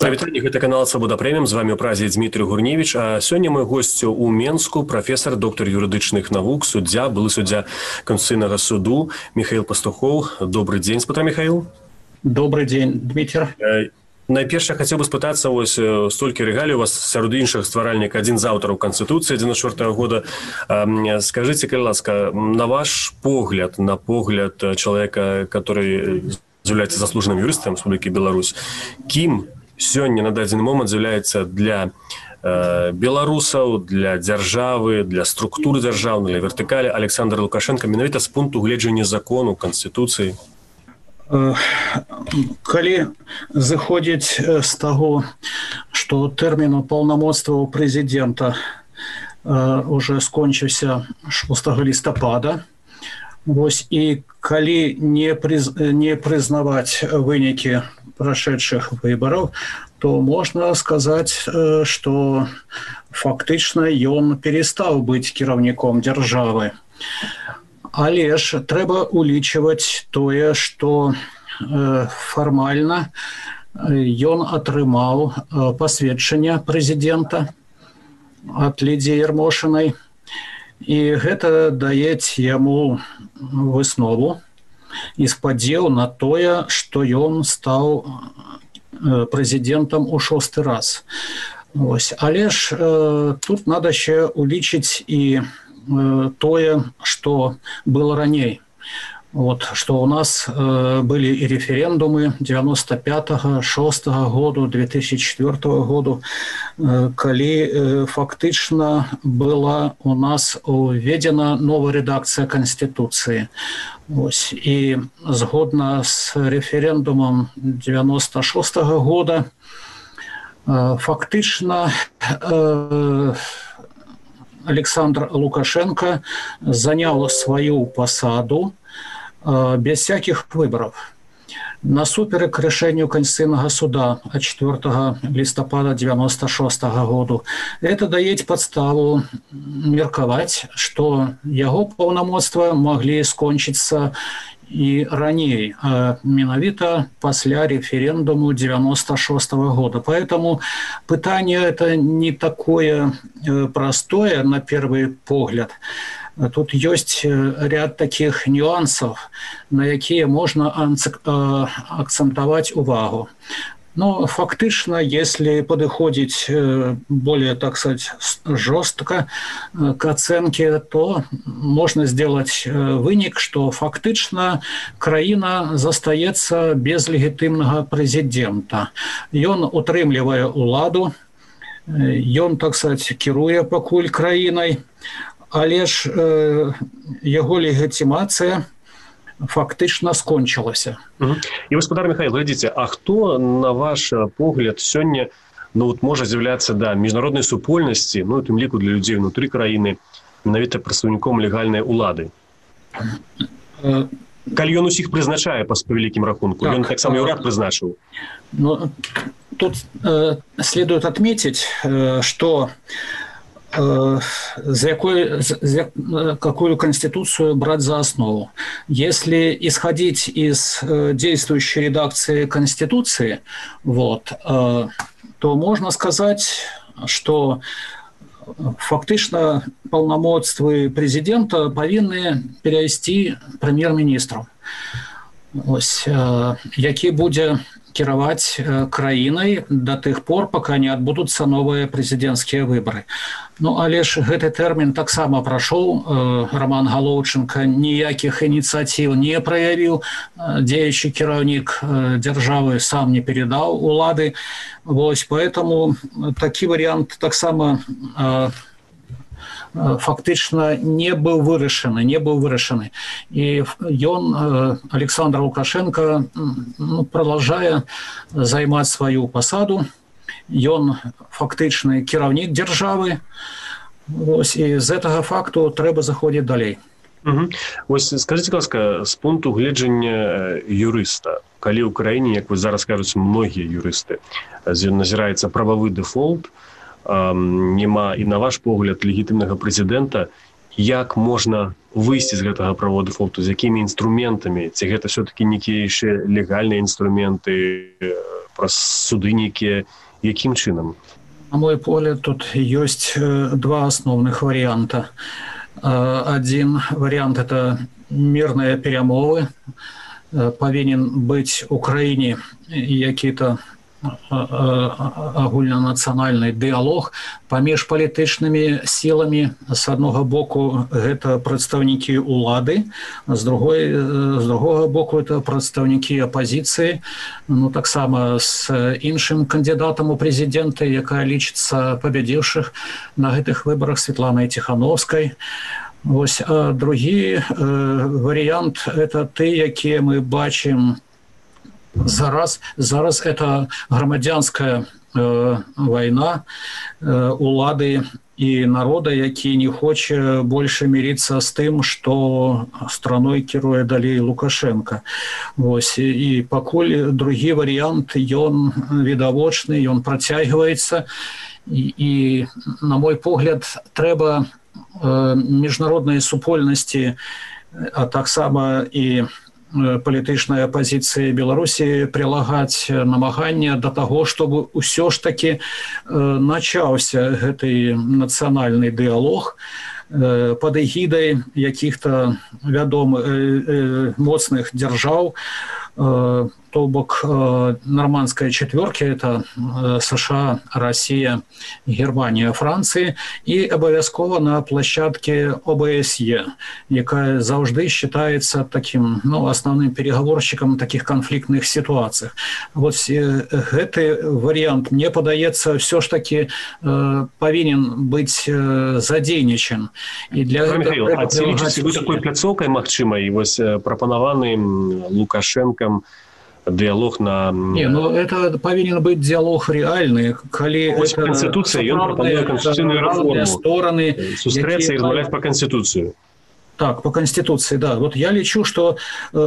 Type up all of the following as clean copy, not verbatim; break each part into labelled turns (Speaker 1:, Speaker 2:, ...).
Speaker 1: Вітанне, гэта канал «Свабода Прэміум», з вами ў празе Дмітрий Гурневич, а сёння мой госць у Менску, прафесор, доктор юрыдычных навук, суддзя, былы суддзя Конституцыйнага суду Михаил Пастухов. Добрый дзень, спыта, Михаил.
Speaker 2: Добрый дзень, Дмитрий.
Speaker 1: Найперш я хацеў бы спытацца, вось столькі рэгалій у вас сярод іншых стваральнік, адзін з аўтараў Канстытуцыі 94-го года. Скажыце, калі ласка, на ваш погляд, на погляд чалавека, который з'яўляецца заслужаным юрыстам Рэспублікі Беларусь, кім сёння на дадзены момант з'яўляецца для беларусаў, для дзяржавы, для структуры дзяржаўнай, для вертыкалі Александр Лукашенко менавіта з пункту гледжання закону, Канстытуцыі?
Speaker 2: Калі зыходзіць з таго, што тэрмін паўнамоцтваў прэзідэнта уже скончыўся 6 лістапада, вось, і калі не прызнаваць вынікі прошедших выборов, то можно сказать, что фактично ён перестал быть кіраўніком дзяржавы. Але ж трэба улічваць тое, што фармальна ён атрымаў пасведчанне прэзідэнта ад Лідзіі Ярмошынай, і гэта дае яму выснову і спадзеў на тое, што ён стаў прэзідэнтам у 6-й раз. Ось. Але ж тут надо ще улічыць і тое, што было раней. Вот, што у нас былі і рэферэндумы 95-го, 6-го году, 2004 году, калі фактычна была у нас уведзена новая рэдакцыя Канстытуцыі. Ось, і згодна з рэферэндумам 96-го года фактычна Александр Лукашенко занял свою посаду без всяких выборов. Насуперек рішенню Конституційного суда от 4 листопада 96 году. Это дает подставу мерковать, что его полномочия могли скончиться и ранее, а менавіта пасля референдуму 96 года. Поэтому пытание это не такое простое на первый погляд. Тут есть ряд таких нюансов, на якія можно акцентовать увагу. Но фактично, если подходить более, так сказать, жестко к оценке, то можно сделать вынік, что фактично краіна застаецца без легітымнага прэзідэнта. Ён утрымлівае ўладу, ён, так сказать, кіруе пакуль краінай, але ж яго легітымацыя фактично скончилася.
Speaker 1: І, гаспадар Михаил, глядзіце, а хто, на ваш погляд, сёння можа з'яўляцца міжнароднай супольнасці, у тым ліку для людзей внутры краіны, менавіта прадстаўніком легальнай улады? Калі ён усіх прызначае па вялікім рахунку, ён таксама і ўрад прызначыў.
Speaker 2: Тут следует отметить, что какую конституцию брать за основу. Если исходить из действующей редакции Конституции, то можно сказать, что фактично полномочия президента повинны перевести премьер-министру, який буде кіраваць краінай до тых пор, пока не адбудуцца новыя прэзідэнцкія выборы. Але ж гэты тэрмін таксама прайшоў. Роман Галоўченко ніякіх ініцыятыў не праявіў, дзеючы кіраўнік дзяржавы сам не передаў улады. Поэтому такі варыянт таксама фактично не был вырашаны. И ён, Александр Лукашенко, продолжая займаць свою посаду, ён фактычны кіраўнік дзяржавы, і з гэтага факту трэба заходзіць далей.
Speaker 1: Скажите, ласка, з пункту гледжання юрыста, калі ў краіне, як вы зараз кажуць, многія юрысты, назіраецца прававы дэфолт, няма і, на ваш погляд, легітымнага прэзідэнта, як можна выйсці з гэтага правового дэфолту, з якімі інструментамі, ці гэта все-таки некія яшчэ легальныя інструменты, праз суды нейкія, якім чынам?
Speaker 2: На мой погляд, тут есть два основных варианта. Один вариант – это мирные перемовы. Повинен быть в Украине какие-то агульнанацыянальны дыялог паміж палітычнымі сіламі. З аднаго боку гэта прадстаўнікі ўлады, з другога боку это прадстаўнікі апазіцыі, ну таксама з іншым кандыдатам у прэзідэнты, якая лічыцца пабядзіўшых на гэтых выбарах Светланай Ціхановскай. Вось, а другі варыянт это ты, якія мы бачым зараз это грамадзянская вайна улады і народа, які не хоча больше мириться з тым, што страной кіруе далей Лукашенко. Вось, і пакуль другі варыянт, ён відавочны, ён працягваецца, і на мой погляд трэба міжнароднай супольнасці, а таксама і палітычнай апазіцыі Беларусі прилагаць намаганне да таго, чтобы ўсё ж таки начаўся гэты нацыянальны дыялог пад эгідай якіх-то вядомых моцных дзяржаў, то бок нормандской четверки, это США, Россия, Германия, Франция, и обовязково на площадке ОБСЕ, якая завжды считается таким, ну, основным переговорщиком в таких конфликтных ситуациях. Вот этот вариант, мне подается, все ж таки повинен быть задейничен. И для
Speaker 1: Михаил, а ці лічыце вы такой пляцоўкай магчымай, вось прапанаваны Лукашенком диалог на...
Speaker 2: Не, ну это повинен быть диалог реальный, коли
Speaker 1: это Конституция, он пропонует конституционную реформу.
Speaker 2: Стороны,
Speaker 1: сустрэцца и размаўляць по Конституцию.
Speaker 2: Так, по Конституции, да. Вот я лечу, что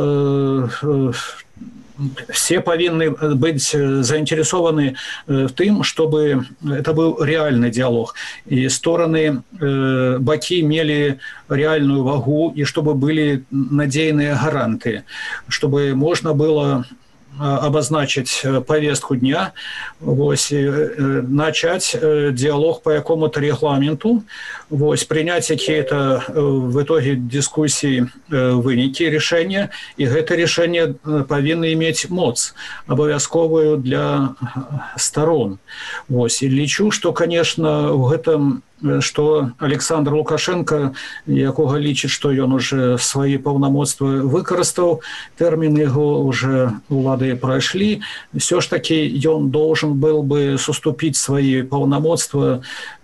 Speaker 2: все повинны быть заинтересованы в том, чтобы это был реальный диалог. И стороны, баки имели реальную вагу, и чтобы были надейные гаранты, чтобы можно было обозначить повестку дня, вось, начать диалог по какому-то регламенту, вось, принять какие-то в итоге дискуссии выники решения, и это решение повинно иметь моц обовязковую для сторон. Вось, и лечу, что, конечно, в этом, что Александр Лукашенко, якога лічыць, што ён уже свои паўнамоцтвы выкарыстаў, тэрміны яго уже улады прайшлі, все ж таки ён должен был бы суступить свои паўнамоцтвы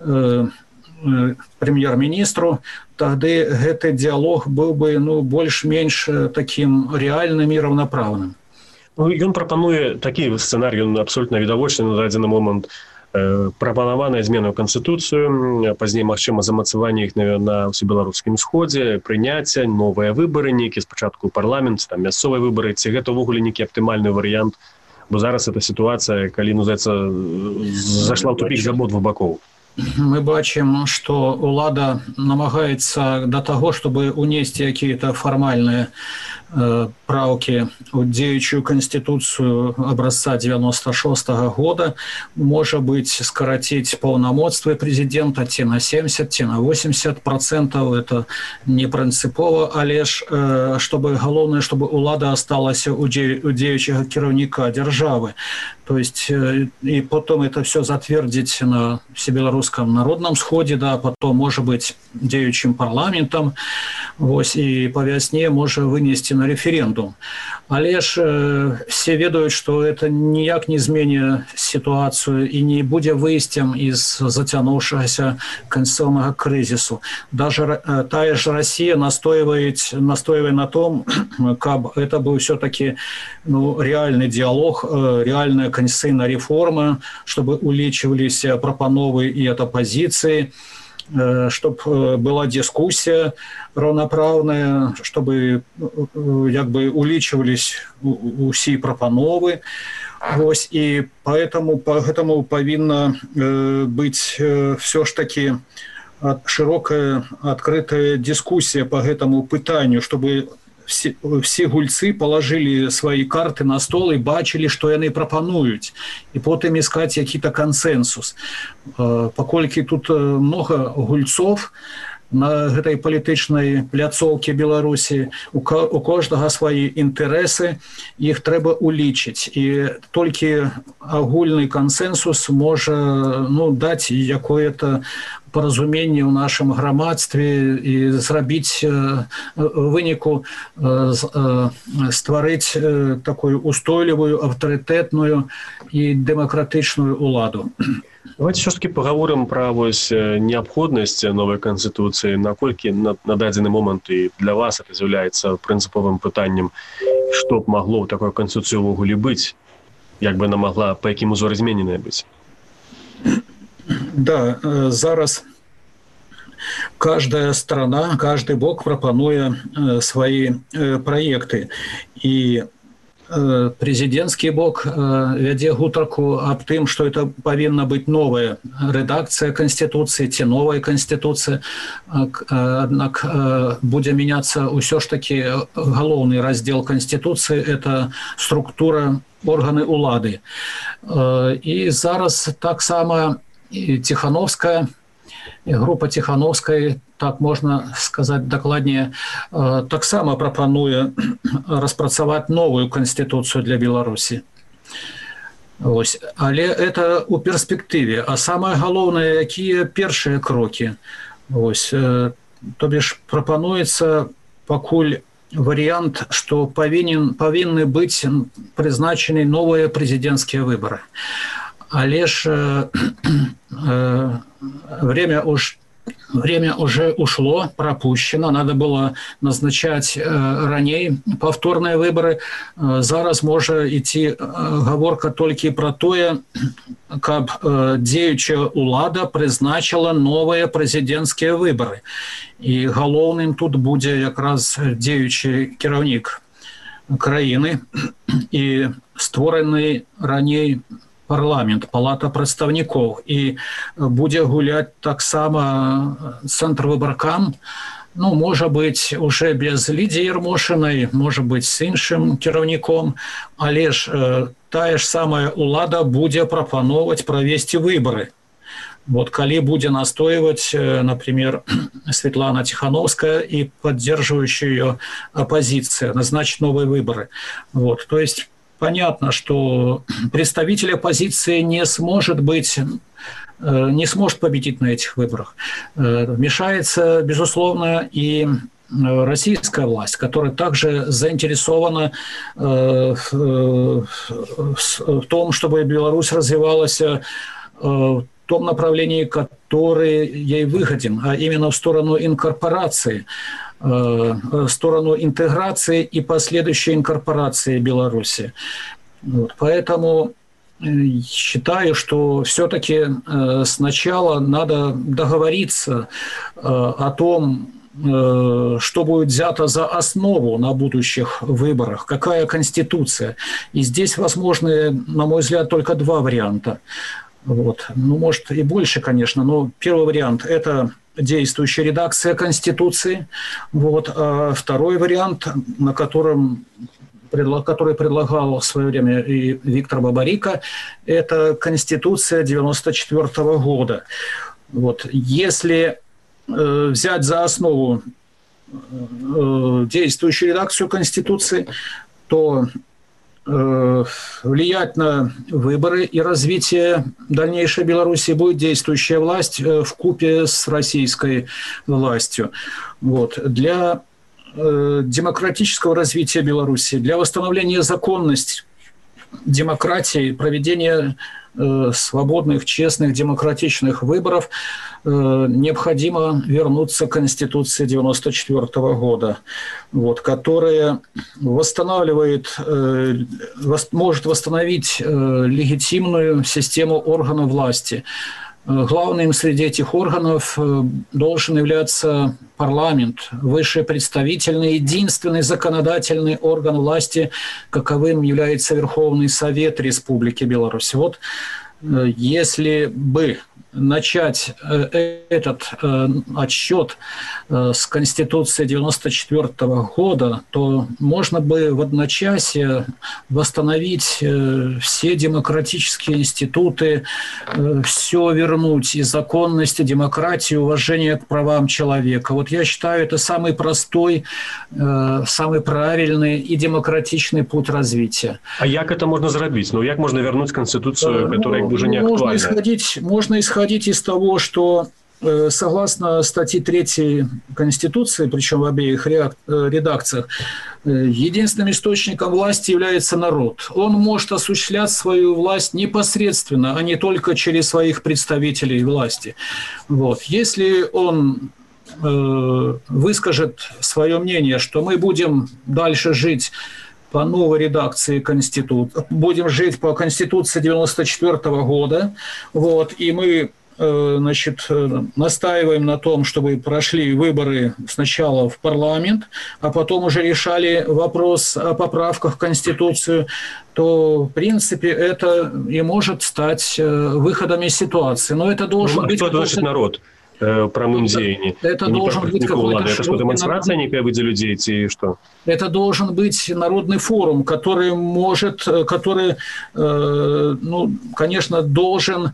Speaker 2: премьер-министру, тады гэты диалог был бы, ну, больш-менш таким реальным и равноправным.
Speaker 1: Ну, ён прапануе такі сцэнарый, ён абсолютна відавочны на дадзены момант. Прапанаваная змена ў Канстытуцыю, пазней магчыма замацаванне іх на ўсебеларускім сходзе, прыняцце, новыя выбары, нейкі спачатку парламент, там мясцовыя выбары, ці гэта ўвогуле нейкі аптымальны варыянт, бо зараз эта сітуацыя, калі, ну, зашла ў тупік з абодвух бакоў.
Speaker 2: Мы бачим, что улада намагается до того, чтобы унести какие-то формальные правки в дзеючую конституцию образца 96-го года, может быть, скоротить полномочия президента те на 70, те на 80%, это не принципово, а лишь, чтобы главное, чтобы улада осталась у дзеючего кіраўніка державы. То есть, и потом это все затвердить на Всебелорусском народном сходе, да, потом, может быть, дзеючим парламентом, вось, и по вясне можно вынести на референдум. Але ж все ведают, что это ніяк не змене ситуацию и не будет выйстем из затянувшегося конституционного кризису. Даже та же Россия настаивает на том, как это был все-таки, ну, реальный диалог, реальная конституционная реформа, чтобы улічивались прапановы и от оппозиции, чтобы была дискуссия равноправная, чтобы як бы улічивались усе прапановы. Вось, и поэтому повинна быть все ж таки широкая открытая дискуссия по этому пытанию, чтобы все гульцы положили свои карты на стол и бачили, что яны прапануюць, и потом искать какие-то консенсус. Паколькі тут много гульцов на гэтай палітычнай пляцоўкі Беларусі, у кожнага свае інтарэсы, іх трэба улічыць, і толькі агульны кансенсус можа даць якое-то паразуменне ў нашым грамадстве і зрабіць выніку, стварыць такую устойлівую, аўтарытэтную і дэмакратычную уладу.
Speaker 1: Давайте все-таки поговорим про необходность новой конституции, наколькі на дадзены момент и для вас это является принциповым пытанием, что б могло в такой конституции увогуле быть, як бы она могла по яким узору измененная быть?
Speaker 2: Да, зараз каждая страна, каждый бок прапануе свои проекты, и президентский бок вядзе гутарку аб тым, што это павінна быць новая рэдакцыя Конституцыі ці новая Конституцыя, аднак будзе мяняцца ўсё ж такі галоўны раздзел Конституцыі – это структура органы улады. І зараз таксама Тихановская, група Тихановскай, так можна сказаць дакладней, таксама прапануе распрацаваць новую Конституцыю для Беларусі. Ось. Але это у перспектыве. А самае галоўнае, якія першыя крокі. Ось. То бишь прапануецца пакуль вариант, что павінны быць прызначены новыя прэзідэнцкія выборы. Але ж время уже ушло, пропущено, надо было назначать раней повторные выборы. Зараз можа ідти гаворка толькі про тое, каб дзеючая улада прызначила новые прэзідэнцкія выборы. И галоўным тут будзе якраз дзеючы кіраўнік краіны и створаны раней парламент, палата прадстаўнікоў, і будзе гуляць таксама цэнтрвыбаркам, можа быць уже без Лідзіі Ярмошынай, можа быць з іншым кіраўніком, але ж тая ж самая улада будзе прапановваць правесці выборы. Вот калі будзе настойваць, например, Светлана Тихановская и поддерживающая ее оппозиция, назначить новые выборы. Вот, то есть понятно, что представитель оппозиции не сможет победить на этих выборах. Вмешается, безусловно, и российская власть, которая также заинтересована в том, чтобы Беларусь развивалась в том направлении, которое ей выгоден, а именно в сторону инкорпорации, в сторону интеграции и последующей инкорпорации Беларуси. Вот. Поэтому считаю, что все-таки сначала надо договориться о том, что будет взято за основу на будущих выборах, какая конституция. И здесь возможны, на мой взгляд, только два варианта. Вот. Может и больше, конечно, но первый вариант – это действующая редакция Конституции. Вот. А второй вариант, который предлагал в свое время и Виктор Бабарико, это Конституция 1994 года. Вот. Если взять за основу действующую редакцию Конституции, то влиять на выборы и развитие дальнейшей Беларуси будет действующая власть вкупе с российской властью. Вот. Для демократического развития Беларуси, для восстановления законности демократии, проведения свободных, честных, демократичных выборов необходимо вернуться к Конституции 1994 года, вот, которая может восстановить легитимную систему органов власти. Главным среди этих органов должен являться парламент, высший представительный, единственный законодательный орган власти, каковым является Верховный Совет Республики Беларусь. Вот если бы начать этот отсчет с Конституции 1994 года, то можно бы в одночасье восстановить все демократические институты, все вернуть, и законность, и демократию, уважение к правам человека. Вот я считаю, это самый простой, самый правильный и демократичный путь развития.
Speaker 1: А як это можно сделать? Ну, як можно вернуть Конституцию, которая уже не актуальна?
Speaker 2: Можно исходить из того, что согласно статье 3 Конституции, причем в обеих редакциях, единственным источником власти является народ. Он может осуществлять свою власть непосредственно, а не только через своих представителей власти. Вот. Если он выскажет свое мнение, что мы будем дальше жить по новой редакции Конституции, будем жить по Конституции 1994 года, вот, и мы настаиваем на том, чтобы прошли выборы сначала в парламент, а потом уже решали вопрос о поправках в Конституцию, то, в принципе, это и может стать выходом из ситуации. Но это должен быть...
Speaker 1: Что это значит народ? Прамым дзеянні.
Speaker 2: Это должен быть какой-то
Speaker 1: это что, демонстрация некая выйдет людей, и что?
Speaker 2: Это должен быть народный форум, который может, который, конечно, должен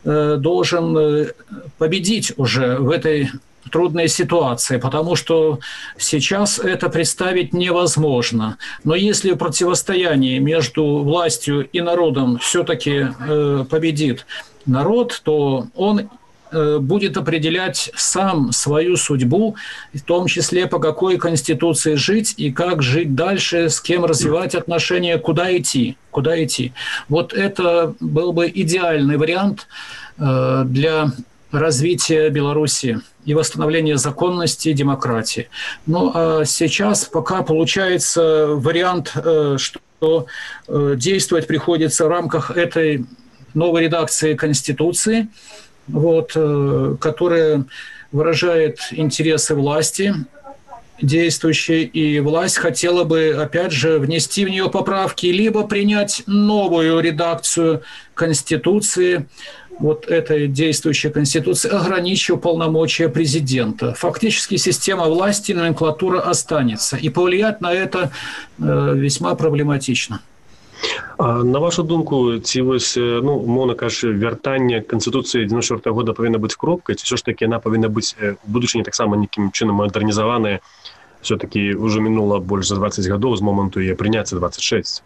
Speaker 2: победить уже в этой трудной ситуации, потому что сейчас это представить невозможно. Но если противостояние между властью и народом все-таки победит народ, то он будет определять сам свою судьбу, в том числе по какой конституции жить и как жить дальше, с кем развивать отношения, куда идти. Вот это был бы идеальный вариант для развития Беларуси и восстановления законности и демократии. Ну а сейчас пока получается вариант, что действовать приходится в рамках этой новой редакции Конституции, вот, которая выражает интересы власти действующей, и власть хотела бы, опять же, внести в нее поправки, либо принять новую редакцию Конституции, вот этой действующей Конституции, ограничив полномочия президента. Фактически система власти, номенклатура останется, и повлиять на это весьма проблематично.
Speaker 1: На вашу думку, ці ось, мовно кажучи, вяртання Конституції 94 года повинна бути кропкою, чи все ж таки вона повинна бути в будучині так само яким чином модернізована? Все-таки вже минуло більше за 20 років з моменту її прийняття 26.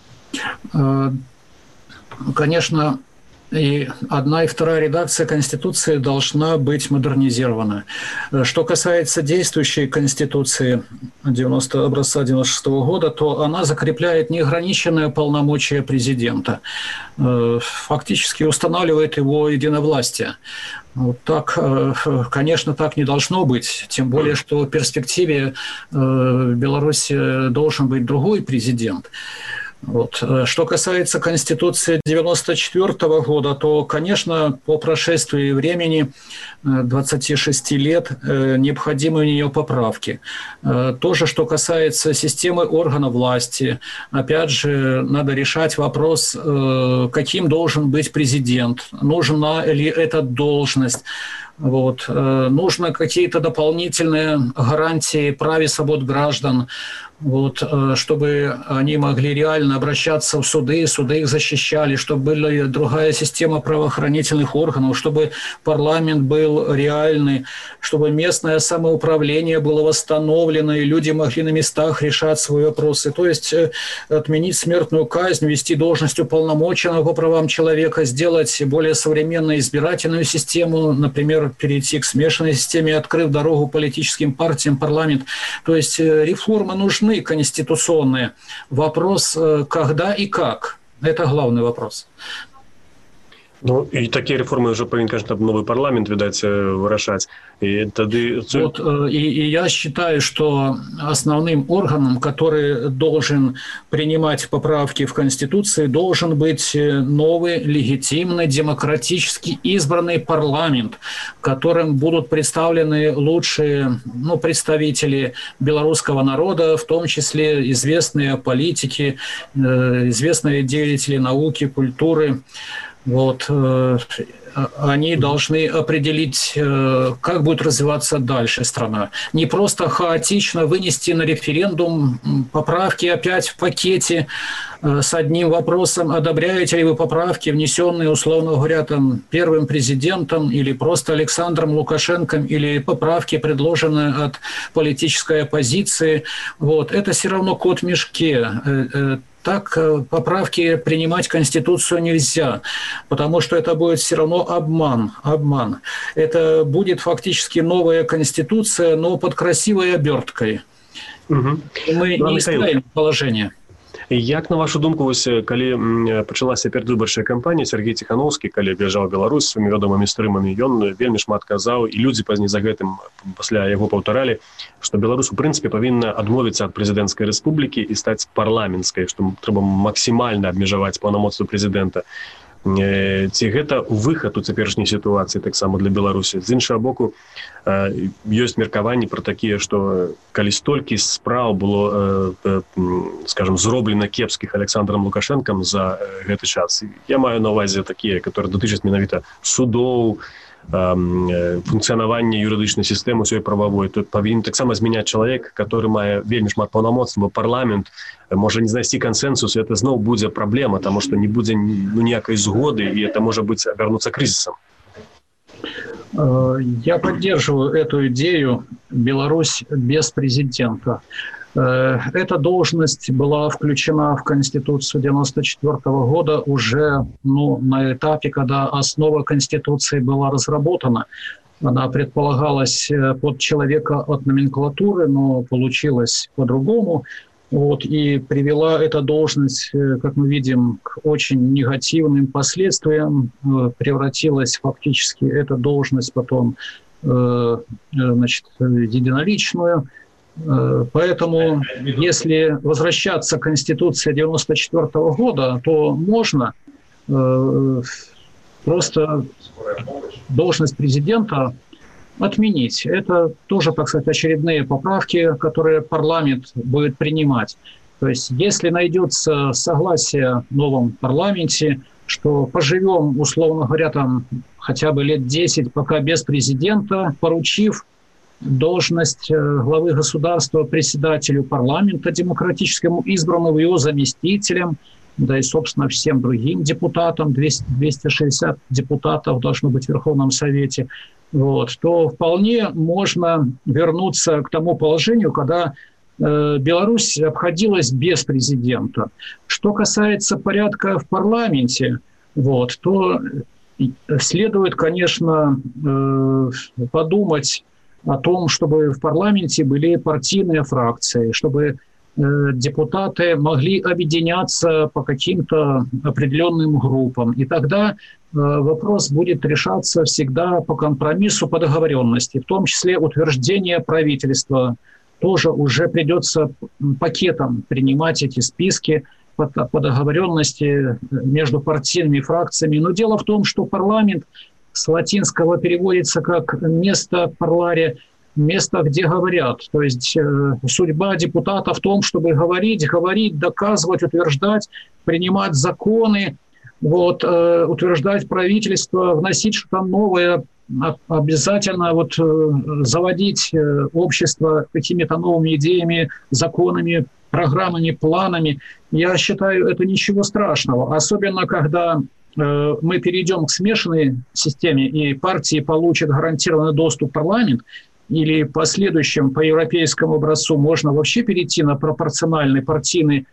Speaker 2: Конечно, и одна и вторая редакция Конституции должна быть модернизирована. Что касается действующей Конституции образца 96 года, то она закрепляет неограниченное полномочия президента. Фактически устанавливает его единовластие. Вот так, конечно, так не должно быть. Тем более, что в перспективе в Беларуси должен быть другой президент. Вот. Что касается Конституции 1994 года, то, конечно, по прошествии времени 26 лет необходимы у нее поправки. Тоже, что касается системы органов власти, опять же, надо решать вопрос, каким должен быть президент, нужна ли эта должность. Вот. Нужно какие-то дополнительные гарантии прав и свобод граждан, вот, чтобы они могли реально обращаться в суды их защищали, чтобы была другая система правоохранительных органов, чтобы парламент был реальный, чтобы местное самоуправление было восстановлено, и люди могли на местах решать свои вопросы. То есть отменить смертную казнь, ввести должность уполномоченного по правам человека, сделать более современную избирательную систему, например, перейти к смешанной системе, открыв дорогу политическим партиям, парламент. То есть реформы нужны конституционные. Вопрос, когда и как. Это главный вопрос.
Speaker 1: Ну, и такие реформы уже повинен, конечно, новый парламент, видать, вырашать. И
Speaker 2: я считаю, что основным органом, который должен принимать поправки в Конституции, должен быть новый, легитимный, демократически избранный парламент, в котором будут представлены лучшие представители белорусского народа, в том числе известные политики, известные деятели науки, культуры. Вот, они должны определить, как будет развиваться дальше страна. Не просто хаотично вынести на референдум поправки опять в пакете с одним вопросом: одобряете ли вы поправки, внесенные, условно говоря, там, первым президентом или просто Александром Лукашенко, или поправки, предложенные от политической оппозиции. Вот. Это все равно кот в мешке. Так поправки принимать в Конституцию нельзя, потому что это будет все равно обман. Это будет фактически новая Конституция, но под красивой оберткой.
Speaker 1: Угу.
Speaker 2: Мы не исправим положение.
Speaker 1: Як, на вашу думку, ось, калі пачалася перадвыбарчая кампанія, Сергей Тихановский, калі аб'язджаў Беларусь сваімі вядомымі стрымамі, ён вельмі шмат казаў, і людзі пазней за гэтым пасля яго паўтаралі, што Беларусь, у прынцыпе, павінна адмовіцца ад прэзідэнцкай рэспублікі і стаць парламенцкай, што трэба максімальна абмежаваць паўнамоцтвы прэзідэнта. Ці гэта выхад у цяперашняй сітуацыі таксама для Беларусі? З іншага боку, ёсць меркаванні пра такія, што калі столькі спраў было, скажем, зроблена кепскіх Александром Лукашенком за гэты час, я маю на ўвазе такія, которые датычаць менавіта судоў, функцыянавання юрыдычнай сістэмы усёй прававой, тут павінен таксама змяняць чалавек, который мае вельмі шмат паўнамоцтваў, бо парламент можа не знайсці кансенсус, і это зноў будзе праблема, таму што не будзе ніякай згоды, і это можа быць абярнуцца крызісам.
Speaker 2: Я поддерживаю эту идею «Беларусь без президента». Эта должность была включена в Конституцию 1994 года уже на этапе, когда основа Конституции была разработана. Она предполагалась под человека от номенклатуры, но получилось по-другому. Вот, и привела эта должность, как мы видим, к очень негативным последствиям. Превратилась фактически эта должность потом в единоличную. Поэтому, если возвращаться к Конституции 1994 года, то можно просто должность президента отменить. Это тоже, так сказать, очередные поправки, которые парламент будет принимать. То есть, если найдется согласие в новом парламенте, что поживем, условно говоря, там хотя бы лет 10, пока без президента, поручив должность главы государства председателю парламента демократическому, избранному его заместителем, да и, собственно, всем другим депутатам, 260 депутатов должно быть в Верховном Совете, вот, то вполне можно вернуться к тому положению, когда Беларусь обходилась без президента. Что касается порядка в парламенте, вот, то следует, конечно, подумать о том, чтобы в парламенте были партийные фракции, чтобы депутаты могли объединяться по каким-то определенным группам. И тогда вопрос будет решаться всегда по компромиссу, по договоренности, в том числе утверждение правительства. Тоже уже придется пакетом принимать эти списки по договоренности между партийными фракциями. Но дело в том, что парламент с латинского переводится как «место парларе», место, где говорят. То есть судьба депутата в том, чтобы говорить, доказывать, утверждать, принимать законы, вот, утверждать правительство, вносить что-то новое, обязательно вот, заводить общество какими-то новыми идеями, законами, программами, планами. Я считаю, это ничего страшного. Особенно, когда мы перейдем к смешанной системе, и партии получат гарантированный доступ в парламент, или в последующем по европейскому образцу можно вообще перейти на пропорциональный партийный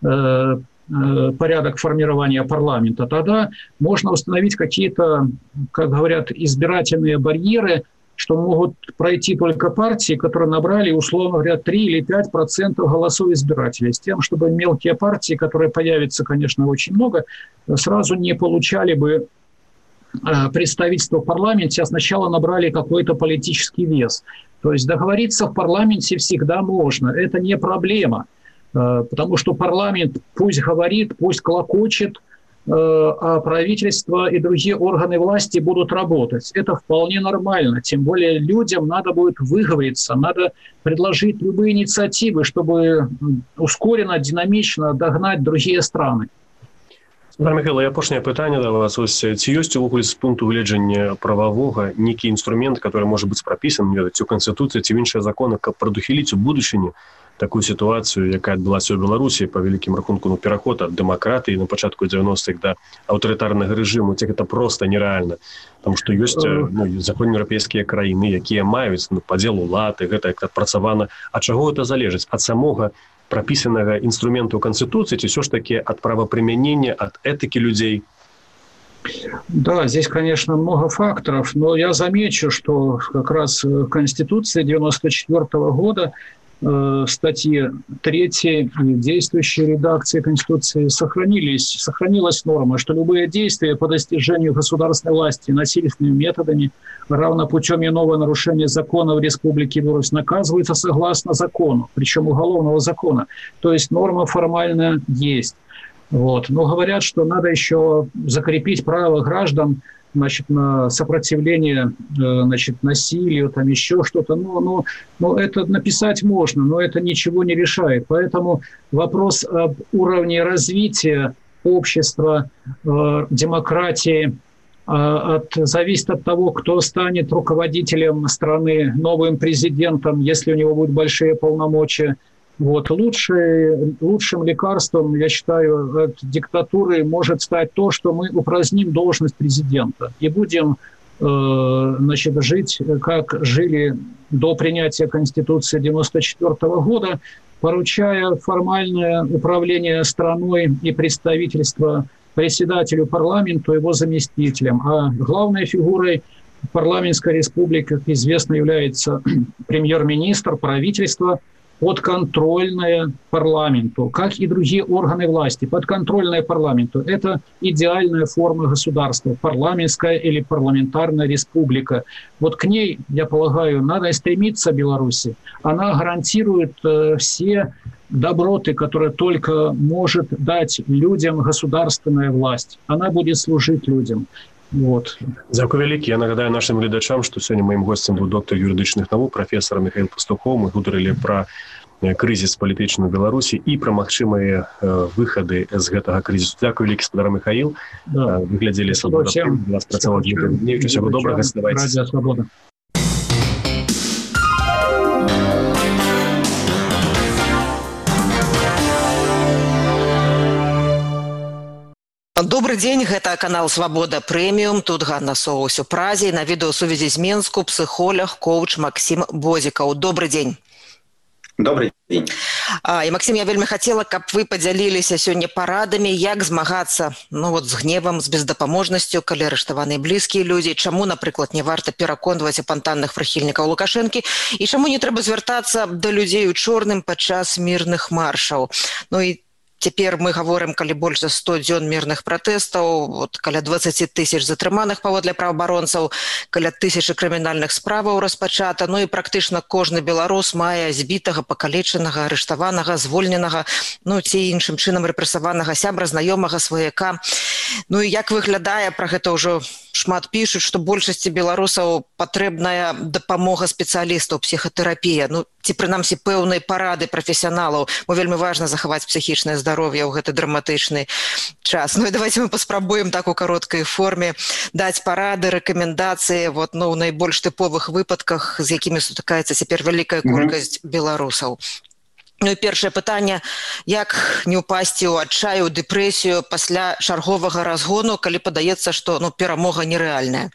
Speaker 2: порядок формирования парламента, тогда можно установить какие-то, как говорят, избирательные барьеры, что могут пройти только партии, которые набрали, условно говоря, 3 или 5% голосов избирателей, с тем, чтобы мелкие партии, которые появятся, конечно, очень много, сразу не получали бы представительство в парламенте, а сначала набрали какой-то политический вес. То есть договориться в парламенте всегда можно, это не проблема, потому что парламент пусть говорит, пусть клокочет, а правительство и другие органы власти будут работать. Это вполне нормально, тем более людям надо будет выговориться, надо предложить любые инициативы, чтобы ускоренно, динамично догнать другие страны.
Speaker 1: Михайло, і апошняе пытанне да вас. Ось, ці ёсць увогуле з пункту гледжання прававога нейкі інструмент, который можа быць прапісан ці ў Канстытуцыі, ці в іншыя законы, каб прадухіліць у будучыні такую сітуацыю, якая адбылася ў Беларусі па вялікім рахунку, пераход ад дэмакратыі на пачатку 90-х да аўтарытарнага рэжыму, ці гэта проста нерэальна. Таму што ёсць заходнееўрапейскія краіны, якія маюць падзел улад, і гэта як адпрацавана. А чаго гэта залежыць? Ад самога прописанного инструмента Конституции, все ж таки от правоприменения, от этики людей?
Speaker 2: Да, здесь, конечно, много факторов, но я замечу, что как раз Конституция 1994 года, статьи 3 действующей редакции Конституции сохранилась норма, что любые действия по достижению государственной власти насильственными методами, равно путем иного нарушения законов Республики Беларусь, наказываются согласно закону, причем уголовного закона. То есть норма формально есть. Вот. Но говорят, что надо еще закрепить право граждан, значит, на сопротивление, значит, насилию, там еще что-то. Но это написать можно, но это ничего не решает. Поэтому вопрос об уровне развития общества, демократии зависит от того, кто станет руководителем страны, новым президентом, если у него будут большие полномочия. Вот. Лучшим лекарством, я считаю, от диктатуры может стать то, что мы упраздним должность президента и будем значит, жить, как жили до принятия Конституции 1994 года, поручая формальное управление страной и представительство председателю парламента, его заместителям. А главной фигурой парламентской республики, как известно, является премьер-министр, правительство, подконтрольное парламенту, как и другие органы власти, подконтрольное парламенту. Это идеальная форма государства, парламентская или парламентарная республика. Вот к ней, я полагаю, надо стремиться Беларуси. Она гарантирует все доброты, которые только может дать людям государственная власть. Она будет служить людям. Вот.
Speaker 1: Дзякуй вялікі. Я нагадаю нашим гледачам, што сёння маім гостем быў доктор юрыдычных навук, прафесор Михаил Пастухов. Мы гутарылі пра крызіс палітычны ў Беларусі і пра магчымыя выхады з гэтага крызісу. Дзякуй вялікі, спадар Михаил.
Speaker 2: Да.
Speaker 1: Вы глядзелі «Свабода». Вас працаваў Дмітрий Гудневіч. Усяго добрага.
Speaker 2: Радио «Свобода».
Speaker 3: Добрый день, гэта канал «Свобода Премиум». Тут Ганна Соус у Празе. На відеосувязі з Менску психолог, коуч Максим Бозикаў. Добрый день.
Speaker 4: Добрый день.
Speaker 3: І, Максим, я вельмі хацела, каб вы падзяліліся сёння парадамі, як змагацца з гневам, з бездапаможнасцю, калі арыштаваныя блізкія людзі, чаму, напрыклад, не варта пераконваць апантанных прыхільнікаў Лукашэнкі і чаму не трэба звяртацца да людзей у чорным падчас мірных маршаў. І цяпер мы гаворым, калі больш за 100 дзён мірных пратэстаў, каля 20 000 затрыманых паводле праваабаронцаў, каля 1000 крымінальных справаў распачата, і практычна кожны беларус мае збітага, пакалечанага, арыштаванага, звольненага, ці іншым чынам рэпрэсаванага сябра, знаёмага, сваяка. І як выглядае, пра гэта ўжо шмат пішуць, што большасці беларусаў патрэбная дапамога спецыялістаў, псіхатэрапія, ці прынамсі пэўныя парады прафесіяналаў, бо вельмі важна захаваць псіхічнае здароўе ў гэты драматычны час. І давайте мы паспрабуем так у кароткай форме даць парады, рэкамендацыі у найбольш тыповых выпадках, з якімі сутыкаецца цяпер вялікая колькасць беларусаў. І першае пытанне, як не ўпасці ў адчаю, дэпрэсію пасля чарговага разгону, калі падаецца, што перамога нерэальная?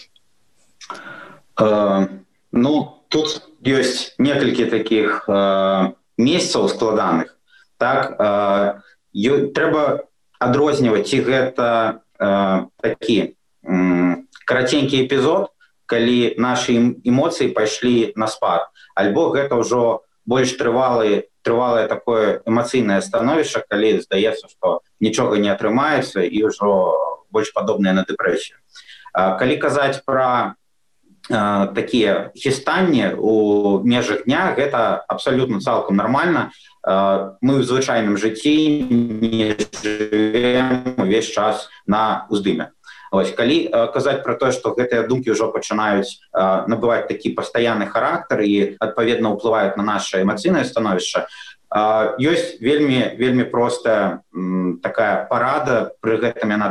Speaker 4: Тут ёсць некалькі такіх месяцаў складаных. Так, трэба адрозніваць, ці гэта такі караценькі эпізод, калі нашы эмоцыі пайшлі на спад, альбо гэта ўжо больш трывалае такое эмацыйнае становішча, калі здаецца, што нічога не атрымаецца і ўжо больш падобнае на дэпрэсію. Калі казаць пра такія хістанні у межах дня, гэта абсалютна цалкам нармальна. Мы ў звычайным жыцці не жывем увесь час на ўздыме. Калі казаць пра тое, што гэтыя думкі ўжо пачынаюць набываць такі пастаянны характар і адпаведна ўплываюць на наша эмацыйнае становішча, ёсць вельмі простая такая парада, пры гэтым яна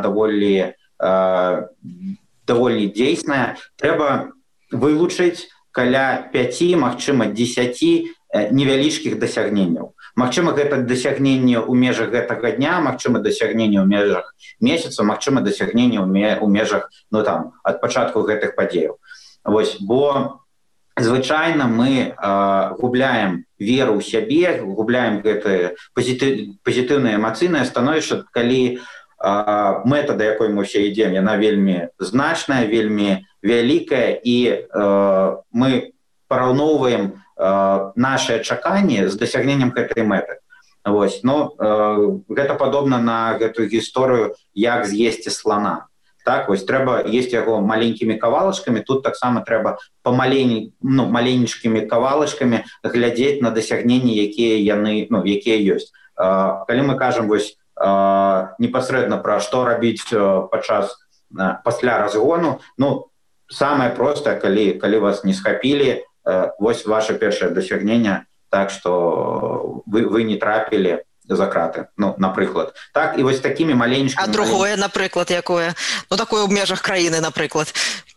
Speaker 4: даволі дзейсная. Трэба вылучыць каля 5, магчыма 10 невялічкіх дасягненняў. Магчыма, гэта дасягненне ў межах гэтага дня, магчыма, дасягненне ў межах месяца, магчыма, дасягненне ў межах ад пачатку гэтых падзеяў. Вось, бо звычайна мы губляем веру ў сябе, губляем гэтае пазітыўнае эмацыйнае становішча, калі мэта, да якой мы ўсе ідзем, яна вельмі значная, вельмі вялікая, і мы параўноўваем наши чаканні з дасягненнем гэтай мэты. Вось. Гэта падобна на гэтую гісторыю, як з'есці слана. Так, вось трэба есці яго маленькімі кавалачкамі, тут таксама трэба маленечкімі кавалачкамі глядзець на дасягненні, якія ёсць. Калі мы кажам непасрэдна пра што рабіць пасля разгону, самае простае, калі вас не схапілі, вось ваше першае дасягненне, так што вы не трапілі за краты, напрыклад. Так, і вось такімі маленькімі...
Speaker 3: А другое, напрыклад, якое? Такое ў межах краіны, напрыклад.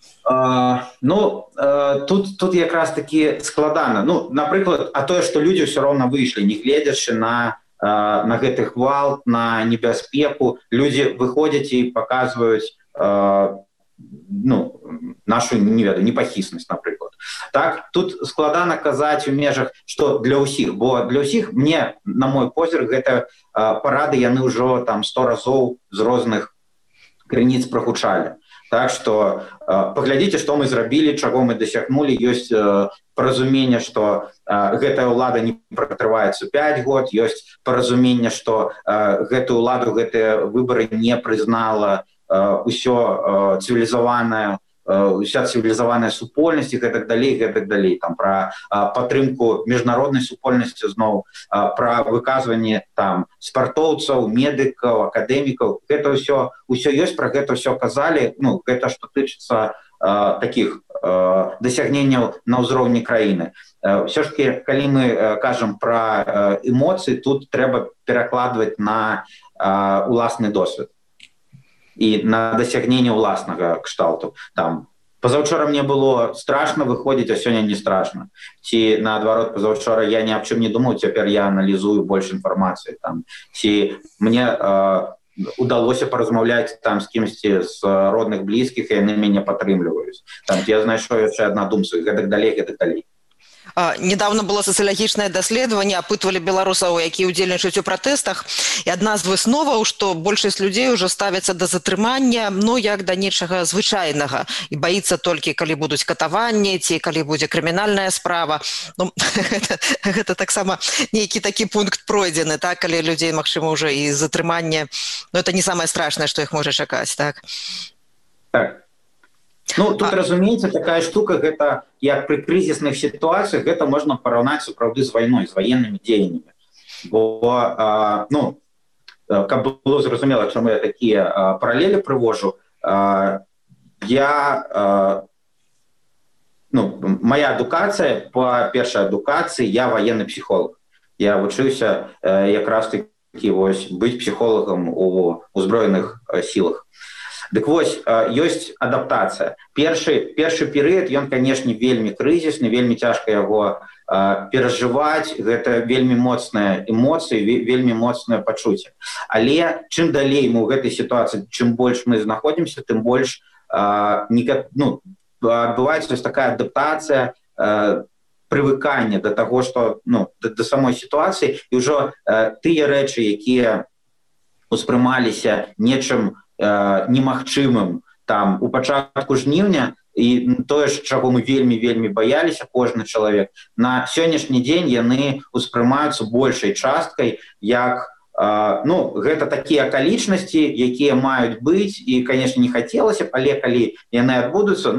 Speaker 4: Тут якраз такі складана. Напрыклад, тое, што людзі ўсё роўна выйшлі, не гледзячы на гэты гвалт, на небяспеку, людзі выходзяць і паказваюць нашу непахіснасць, напрыклад. Так, тут складана казаць у межах, што для ўсіх, бо для ўсіх, мне, на мой позірк, гэта парады яны ўжо 100 разоў з розных крыніц прагучалі. Так што паглядзіце, што мы зрабілі, чаго мы дасягнулі, ёсць паразуменне, што гэтая ўлада не пратрываецца 5 год, ёсць паразуменне, што гэтую ўладу, гэтыя выбары не прызнала уся цывілізаваная супольнасць і гэтак далей, там пра падтрымку міжнароднай супольнасці, зноў пра выказванне там спартоўцаў, медыкаў, акадэмікаў. Гэта ўсё ёсць, пра гэта ўсё казалі. Гэта што тычыцца такіх дасягненняў на ўзроўні краіны. Ўсё ж таки, калі мы кажам пра эмоцыі, тут трэба перакладваць на уласны досвед і на дасягненне ўласнага кшталту. Пазаўчора мне было страшна выходзіць, а сёння не страшна. Ці, наадварот, пазаўчора я ні аб чым не думаў, цяпер я аналізую больш інфармацыі. Ці мне удалося паразмаўляць з кімсьці з родных блізкіх, і яны мяне падтрымліваюць. Я знайшоў яшчэ аднадумцу, і гэтак далей.
Speaker 3: Недавно было сацыялагічнае даследаванне, апытвалі беларусаў, якія ўдзельнічаюць у пратэстах, і адна з высноваў, што большасць людзей ужо ставяцца да затрымання, як да нечага звычайнага, і баіцца толькі, калі будуць катаванні, ці калі будзе крымінальная справа. Гэта таксама нейкі такі пункт пройдзены, так, калі людзей, магчыма, ўжо і затрыманне, это не самае страшнае, што іх можа чакаць, так?
Speaker 4: Так. Тут, разумеется, такая штука, гэта, як пры крызісных сітуацыях, гэта можна параўнаць сапраўды з вайной, з ваеннымі дзеяннямі. Бо, каб было зразумела, чаму я такія паралелі прывожу, моя адукацыя, па першай адукацыі, я ваенны псіхолог. Я вучыўся якраз такі быць псіхолагам у ўзброеных сілах. Дык вось, ёсць адаптацыя. Першы перыяд, ён, канешне, вельмі крызісны, вельмі цяжка яго перажываць, гэта вельмі моцныя эмоцыі, вельмі моцнае пачуцце. Але чым далей мы ў гэтай сітуацыі, чым больш мы знаходзімся, тым больш адбываецца такая адаптацыя, прывыканне да таго, што да самой сітуацыі, і ўжо тыя рэчы, якія успрымаліся нечым немагчымым у пачатку жніўня, і тое, чаго мы вельмі баяліся, кожны чалавек, на сённяшні дзень яны успрымаюцца большай часткай, як гэта такія акалічнасці, якія маюць быць, і, канешне, не хацелася б, але калі яны адбудуцца,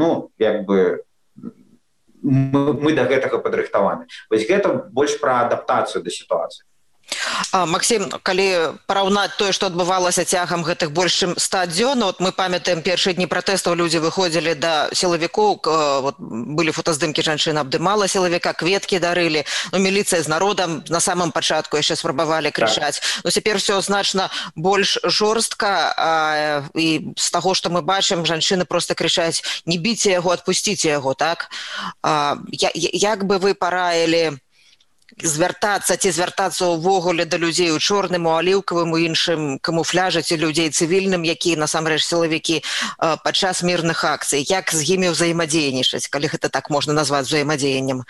Speaker 4: мы да гэтага падрыхтаваны. Вось гэта больш пра адаптацыю да сітуацыі.
Speaker 3: Максим, калі параўнаць тое, што адбывалася цягам гэтых больш чым 100 дзён, вот мы памятаем першыя дні пратэстаў, людзі выходзілі да сілавікоў, вот былі фотаздымкі, жанчына абдымала сілавіка, кветкі дарылі, міліцыя з народам на самым пачатку яшчэ спрабавалі крычаць. Цяпер все значна больш жорстка, і з таго, што мы бачым, жанчыны проста крычаць: не біце яго, адпусціце яго, так? Як бы вы параілі звяртацца ўвогуле да людзей у чорным, у аліўкавым, у іншым камуфляжы, ці людзей цывільным, якія насамрэч сілавікі падчас мірных акцый? Як з імі ўзаемадзейнічаць, калі гэта так можна назваць ўзаемадзеяннем?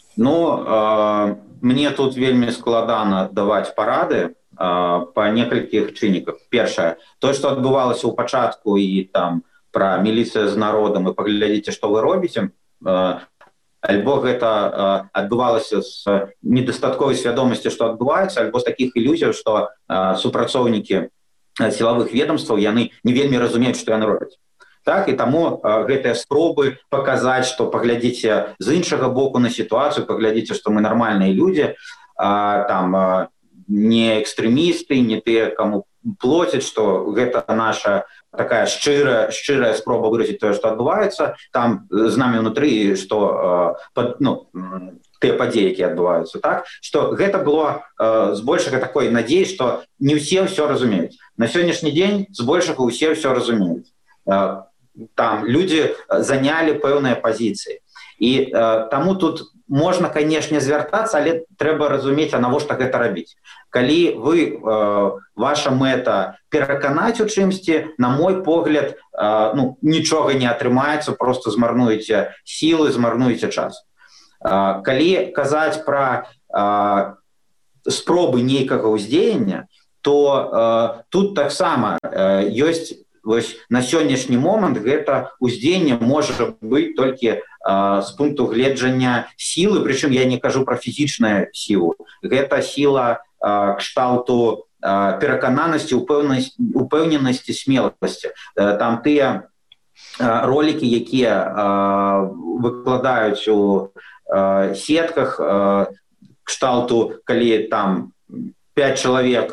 Speaker 4: Мне тут вельмі складана даваць парады па некалькіх чынніках. Першае, тое, што адбывалася ў пачатку і там пра міліцыю з народам, і паглядзіце, што вы робіце, альбо гэта адбывалася з недастатковай свядомасці, што адбываецца, альбо з такіх ілюзій, што супрацоўнікі сілавых ведомстваў, яны не вельмі разумеюць, што яны робяць. Так, і таму гэтыя спробы паказаць, што паглядзіце з іншага боку на сітуацыю, паглядзіце, што мы нармальныя людзі, там не экстрэмісты, не тыя, каму плоцяць, што гэта наша такая шчырая спроба выразіць тое, што адбываецца там з намі ўнутры, што тыя падзеі, якія адбываюцца, так, што гэта было збольшага такой надзеі, што не ўсе ўсё разумеюць. На сённяшні дзень збольшага ўсе ўсё разумеюць. Там людзі занялі пэўныя пазіцыі. І таму тут можна, канешне, звяртацца, але трэба разумець, а навошта гэта рабіць. Калі вы, ваша мэта пераканаць у чымсьці, на мой погляд, нічога не атрымаецца, просто змарнуеце сілы, змарнуеце час. Калі казаць пра спробы нейкага ўздзеяння, то тут таксама ёсць на сённяшні момант гэта ўздзеянне можа быць толькі з пункту гледжання сілы, прычым я не кажу пра фізічную сілу. Гэта сіла кшталту перакананасці, упэўненасці, смеласці. Там тыя ролікі, якія выкладаюць у сетках, кшталту, калі там 5 чалавек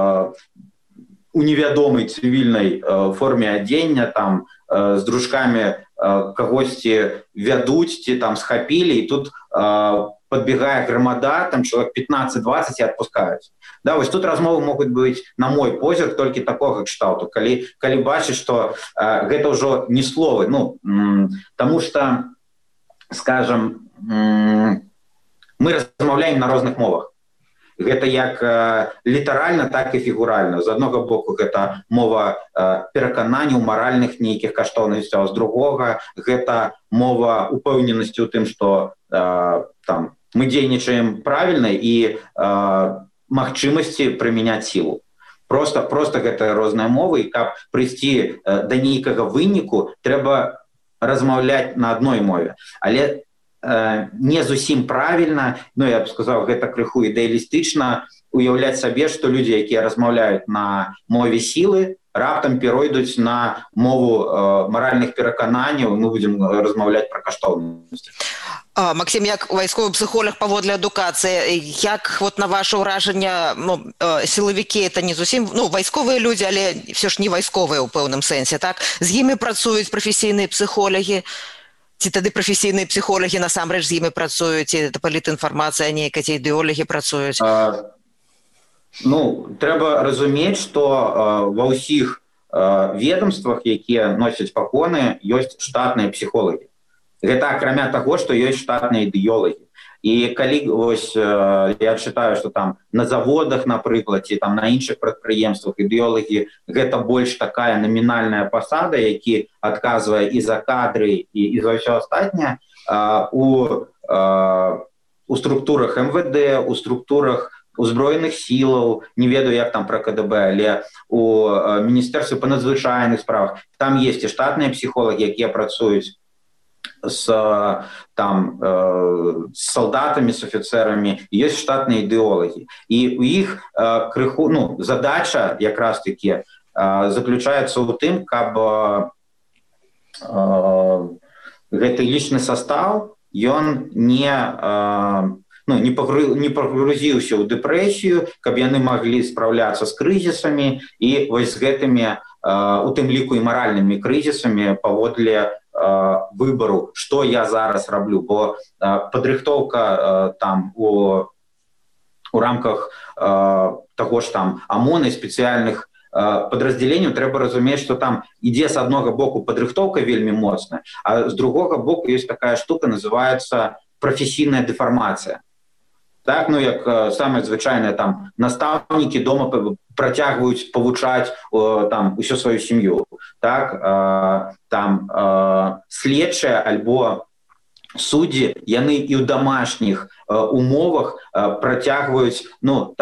Speaker 4: у невядомай цывільнай форме адзення, там з дружкамі кагосьці вядуць, ці там схапілі, і тут подбегае грамада, там чалавек 15-20 і адпускаюць. Да, вось тут размовы могуць быць, на мой позірк, толькі такога кшталту, калі бачыць, што гэта ўжо не словы. Таму што, скажам, мы размаўляем на розных мовах. Гэта як літаральна, так і фігуральна. З аднаго боку, гэта мова перакананняў, маральных нейкіх каштоўнасцяў, з другога гэта мова упэўненасці ў тым, што там мы дзейнічаем правільна і магчымасці прымяняць сілу. Просто гэта розныя мовы, і каб прыйсці да нейкага выніку, трэба размаўляць на адной мове. Але не зусім правільна, я б сказаў, гэта крыху ідэалістычна уяўляць сабе, што людзі, якія размаўляюць на мове сілы, раптам перайдуць на мову маральных перакананняў, мы будзем размаўляць пра каштоўнасці.
Speaker 3: Максим, як вайсковы псіхолог паводле адукацыі, як на ваше ўражанне, сілавікі это не зусім, вайсковыя людзі, але все ж не вайсковыя ў пэўным сэнсе, так? З імі працуюць прафесійныя псіхолагі, ці тады прафесійныя псіхолагі насамрэч з імі працуюць, ці это палітінфармацыя нейкая, ці ідэолагі працуюць?
Speaker 4: Трэба разумець, што ва ўсіх ведомствах, якія носяць пагоны, ёсць штатныя псіхолагі. Гэта акрамя таго, што ёсць штатныя ідэолагі. І калі я чытаю, што там на заводах, напрыклад, ці там на іншых прадпрыемствах ідэолагі, гэта больш такая намінальная пасада, які адказвае і за кадры, і за ўсё астатняе, у структурах МВД, у структурах узброеных сілаў, не ведаю, як там пра КДБ, але у Міністэрстве па надзвычайных справах там ёсць і штатныя псіхолагі, якія працуюць с солдатами, с офицерами, есть штатные идеологи. И у их крыху, задача якраз таки заключается в том, каб гэты личный состав, он не, не пагрузіўся ў дэпрэсію, каб яны маглі спраўляцца з крызісамі і вось з гэтымі, у тым ліку і маральнымі крызісамі паводле выбару, што я зараз раблю, бо падрыхтоўка там у рамках таго ж там ОМОНа і спецыяльных подразделенняў трэба разумець, што там ідзе з аднога боку падрыхтоўка вельмі моцная, а з другога боку ёсць такая штука, называецца прафесійная дэфармацыя. Так, як самае звычайнае, там настаўнікі дома працягваюць павучаць там усю сваю сям'ю. Так, там следчыя альбо суддзі, яны і ў дамашніх умовах працягваюць,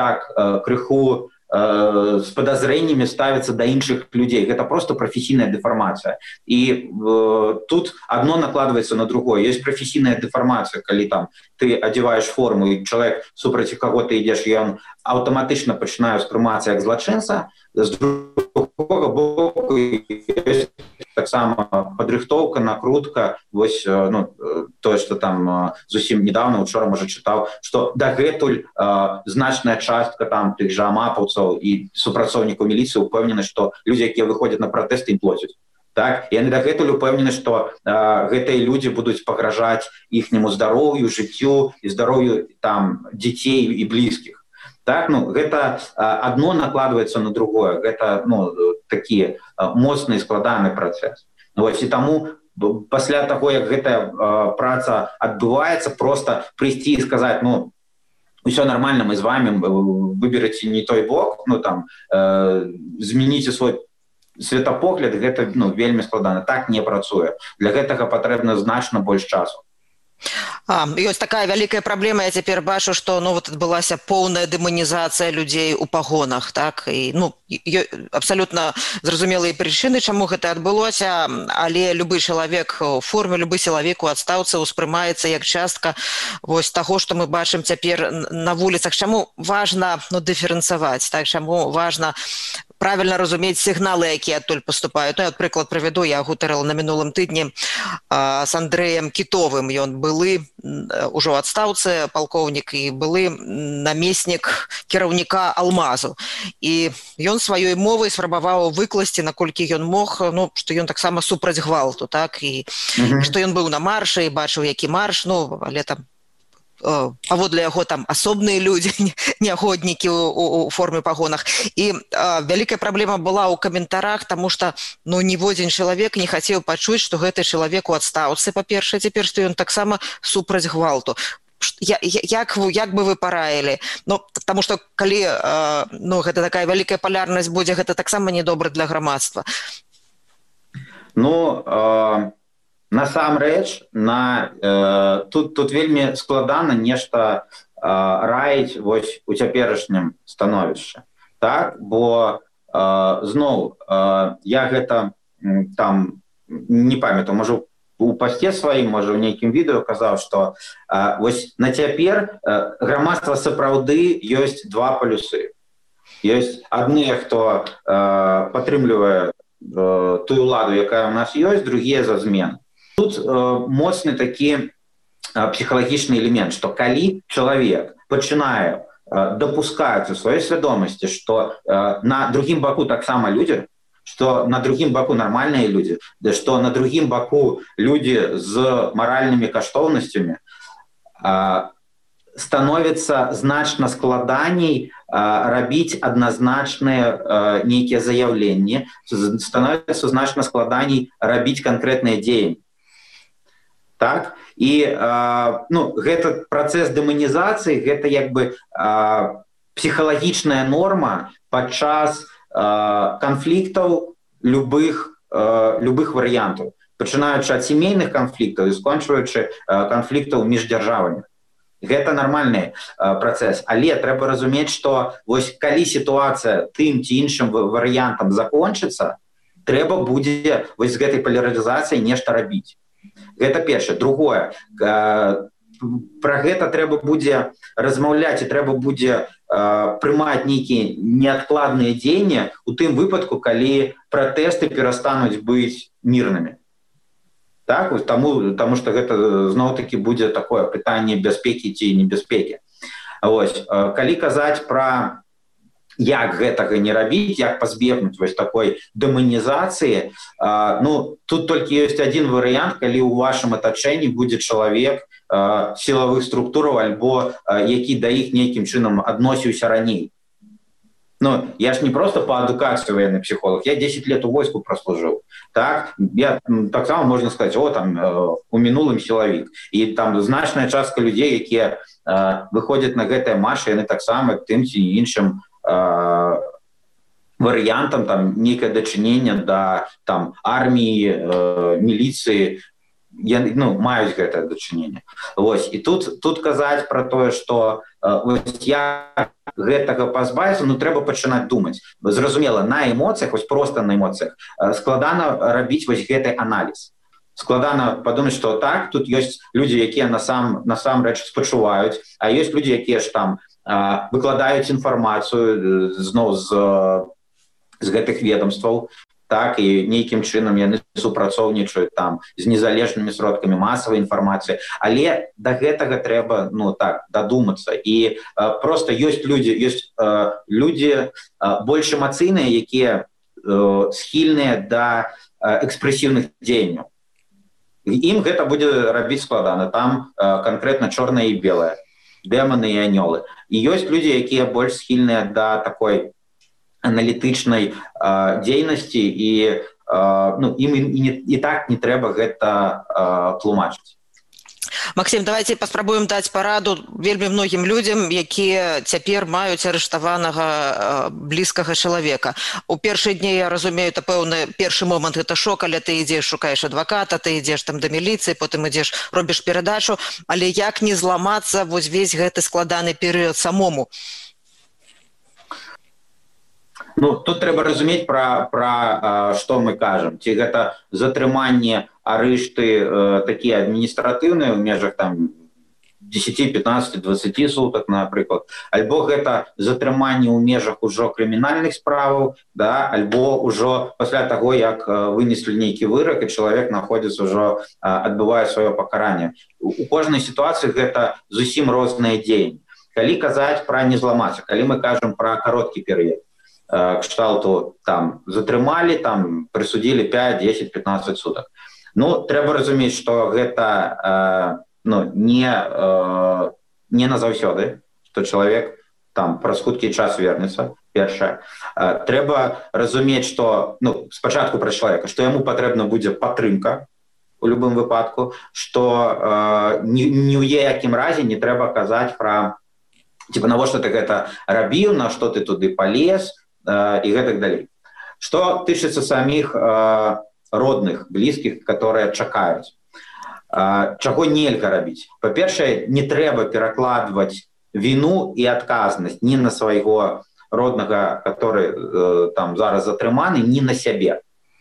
Speaker 4: крыху с подозрениями ставятся до іншых людей. Это просто профессийная деформация. И тут одно накладывается на другое. Есть профессийная деформация, когда там ты одеваешь форму, и человек, супротив кого ты идешь, и он автоматично начинает восприниматься как злочинца. С другого боку есть так само подрыхтовка, накрутка. Вось, то, что там зусім недавно, учора, может, читал, что дагэтуль значная частка там тых же амапаўцаў і супрацоўнікаў міліцыі упэўнены, што людзі, якія выходзяць на пратэсты, ім плоцяць. Так? І яны дагэтуль упэўнены, што гэтыя людзі будуць пагражаць іхняму здароўю, жыццю і здароўю там дзяцей і блізкіх. Так? Гэта одно накладваецца на другое. Гэта такі моцны і складаны працэс. Вось, і таму пасля таго, як гэтая праца адбываецца, просто прыйсці і сказаць, все нормально, мы з вами, выберыце не той бок, змяніце свой светапогляд, гэта вельмі складана. Так не працуе. Для гэтага патрэбна значна больш часу.
Speaker 3: Ёсць такая вялікая праблема, я цяпер бачу, што адбылася поўная дэманізацыя людзей у пагонах, так, і абсалютна зразумелыя прычыны, чаму гэта адбылося, але любы чалавек у форме, любы сілавік у адстаўцы ўспрымаецца як частка вось таго, што мы бачым цяпер на вуліцах. Чаму важна дыферэнцаваць, так, чаму важна правильно разумець сігналы, якія адтуль паступаюць. Я, прыклад прывяду, я гутарыла на мінулым тыдні з Андрэем Кітовым. Ён былы ўжо ў адстаўцы палкоўнік і былы намеснік кіраўніка Алмазу. І ён сваёй мовай спрабаваў выкласці, наколькі ён мог, што ён таксама супраць гвалту, так, і што ён быў на маршы, бачыў, які марш, але там паводле яго там асобныя людзі, нягоднікі у форме пагонах. І вялікая праблема была ў каментарах, таму што ніводзін чалавек не хацеў пачуць, што гэты чалавек у адстаўцы, па-першае, цяпер, што ён таксама супраць гвалту. Як бы вы параілі? Таму што калі гэта такая вялікая палярнасць будзе, гэта таксама недобра для грамадства.
Speaker 4: Насамрэч, тут вельмі складана нешта раіць вось у цяперашнім становішчы. Так? Бо зноў, я гэта там не памятаю, можа у пасце сваім, можа ў нейкім відэо казаў, што вось на цяпер грамадства сапраўды ёсць два палюсы. Ёсць адныя, хто падтрымлівае тую ўладу, якая ў нас ёсць, другія за змены. Тут моцны такі псіхалагічны элемент, што калі чалавек пачынае дапускаць у сваёй свядомасці, што на другім баку таксама людзі, што на другім баку нармальныя людзі, што на другім баку людзі з маральнымі каштоўнасцямі, становіцца значна складаней рабіць адназначныя нейкія заяўленні, становіцца значна складаней рабіць канкрэтныя дзеянні. Так? І гэта працэс дэманізацыі, гэта як бы псіхалагічная норма падчас канфліктаў любых варыянтаў, пачынаючы ад сямейных канфліктаў і скончваючы канфліктаў між дзяржавамі. Гэта нармальны працэс, але трэба разумець, што вось калі сітуацыя тым ці іншым варыянтам закончыцца, трэба будзе вось з гэтай палярызацыяй нешта рабіць. Гэта першае. Другое, пра гэта трэба будзе размаўляць і трэба будзе прымаць нейкія неадкладныя дзеянні у тым выпадку, калі пратэсты перастануць быць мірнымі. Так, таму што гэта зноў-такі будзе такое пытанне бяспекі ці небяспекі. Калі казаць пра як гэтага не рабіць, як пазбегнуць такой дэманізацыі, тут толькі ёсць адзін варыянт, калі ў вашым атачэнні будзе чалавек сілавых структураў альбо які да іх нейкім чынам адносіўся раней. Я ж не просто по адукацыі военный психолог, я 10 лет у войску прослужыў. Так, я таксама можна сказаць, у мінулым сілавік. І там значная частка людзей, якія выходзяць на гэтыя маршы, яны таксама тым ці іншым варыянтам там нейкае дачынення да там арміі, міліцыі, маюць гэтае дачыненне. І тут казаць пра тое, што як гэтага пазбавіцца, трэба пачынаць думаць. Зразумела, на эмоцыях, проста на эмоцыях складана рабіць гэты аналіз. Складана падумаць, што так, тут ёсць людзі, якія насамрэч спачуваюць, а ёсць людзі, якія ж там выкладаюць інфармацыю зноў з гэтых ведомстваў, так, і нейкім чынам яны супрацоўнічаюць там з незалежнымі сродкамі масавай інфармацыі, але да гэтага трэба дадумацца. І проста ёсць людзі больш эмацыйныя, якія схільныя да экспрэсіўных дзеянняў. Ім гэта будзе рабіць складана, там канкрэтна чорнае і белае, дэманы і анёлы. І ёсць людзі, якія больш схільныя да такой аналітычнай дзейнасці, і ім і так не трэба гэта тлумачыць.
Speaker 3: Максим, давайте паспрабуем даць параду вельмі многім людзям, якія цяпер маюць арыштаванага блізкага чалавека. У першыя дні, я разумею, то пэўны першы момант гэта шок, але ты ідзеш, шукаеш адваката, ты ідзеш там да міліцыі, потым ідзеш, робіш перадачу, але як не зламацца весь гэты складаны перыяд самому?
Speaker 4: Тут трэба разумець пра што мы кажам. Ці гэта затрыманне, арышты такія адміністратыўныя ў межах там 10, 15, 20 сутак, напрыклад, альбо гэта затрыманне ў межах ужо крымінальных справаў, да, альбо ўжо пасля таго, як вынеслі нейкі вырак, і чалавек знаходзіцца ўжо адбывае сваё пакаранне. У кожнай сітуацыі гэта зусім розныя дзеянні. Калі казаць пра не зламацца, калі мы кажам пра кароткі перыяд, кшталту там затрымалі, там прысудзілі 5, 10, 15 сутак. Трэба разумець, што гэта не назаўсёды, што чалавек там праз хуткі час вернецца, першае. Трэба разумець, што спачатку пра чалавека, што яму патрэбна будзе падтрымка у любым выпадку, што ні ў якім разе не трэба казаць пра навошта ты гэта рабіў, на што ты туды палез і гэтак далей. Што тычыцца саміх родных, блізкіх, которые чакаюць. Чаго нельга рабіць? Па-першае, не трэба перакладваць віну і адказнасць ні на свайго роднага, который там зараз затрыманы, ні на сябе.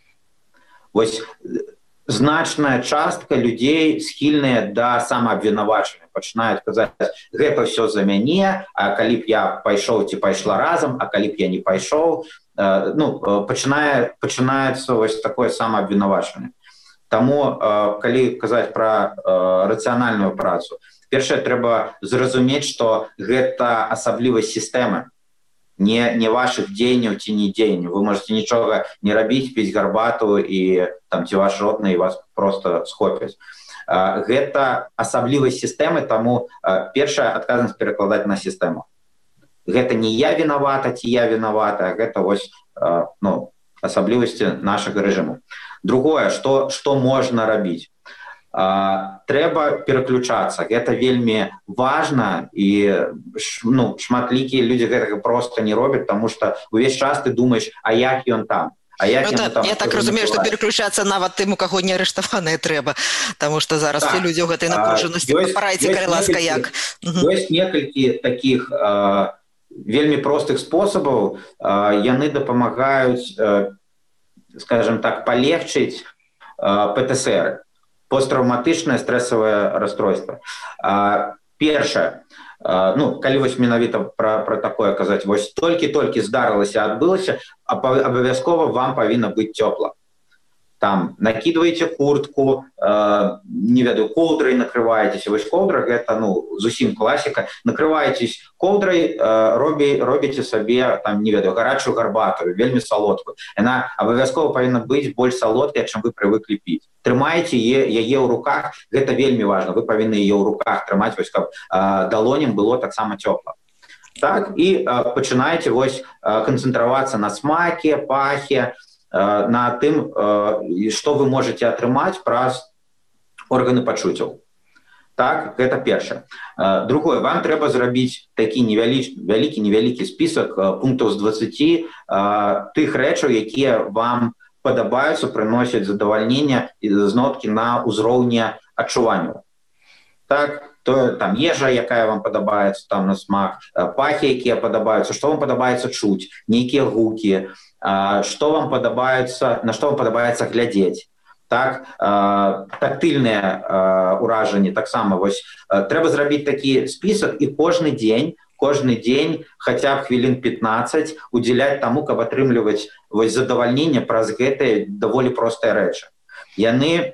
Speaker 4: Значная частка людзей схільныя да самаабвінавачання, пачынаюць казаць, гэта ўсё за мяне, а калі б я пайшоў ці пайшла разам, а калі б я не пайшоў, пачынаецца такое самаабвінавачанне. Таму, калі казаць пра рацыянальную працу, першае, трэба зразумець, што гэта асаблівасць сістэмы, не ваших дзеянняў ці не дзеянняў. Вы можете нічога не рабіць, піць гарбату і там ці ваш родны і вас просто схопяць. Гэта асаблівасць сістэмы, таму першая адказнасць перакладаць на сістэму. Гэта не я вінавата ці я вінавата, гэта асаблівасці нашага рэжыму. Другое, што можна рабіць? Трэба пераключацца. Гэта вельмі важна, і шматлікія людзі гэтага просто не робяць, таму што увесь час ты думаеш, а як ён там? Я
Speaker 3: так разумею, што пераключацца нават тым, у каго не арыштаваныя трэба, таму што зараз все людзі ў гэтай напружанасці. Парайце, калі ласка, як?
Speaker 4: Ёсць некалькі такіх вельмі простых спосабаў, яны дапамагаюць, скажем так, палегчыць ПТСР, посттравматычнае стрэсавае расстройства. Першае, калі менавіта пра такое казаць, толькі-толькі здарылася, адбылася, абавязкова вам павінна быць цёпла. там накидываете куртку, не ведаю, коўдрай накрываетесь. Вось коўдра — гэта, зусім класіка. Накрываетесь коўдрай, робіце сабе, там, не ведаю, гарачую гарбату, вельмі салодкую. Яна абавязкова павінна быць больш салодкая, чым вы прывыклі піць. Трымаеце яе ў руках, гэта вельмі важна. Вы павінны яе ў руках трымаць, вось, каб далоням было таксама цёпла. Так, і пачынаеце вось канцэнтравацца на смаке, пахе, на тым, што вы можете атрымаць праз органы пачуццяў. Так, гэта першае. Другое, вам трэба зрабіць такі невялікі спісак пунктаў з 20 тых рэчаў, якія вам падабаюцца, прыносяць задавальненне і зноткі на ўзроўні адчуванняў. Так, то там ежа, якая вам падабаецца, там на смак, пахі, якія падабаюцца, што вам падабаецца чуць, нейкія гукі, што вам падабаецца, на што вам падабаецца глядзець. Так, тактыльныя ўражанні таксама. Вось трэба зрабіць такі спісак і кожны дзень хаця б хвілін 15 удзяляць таму, каб атрымліваць вось задавальненне праз гэтыя даволі простыя рэчы. Яны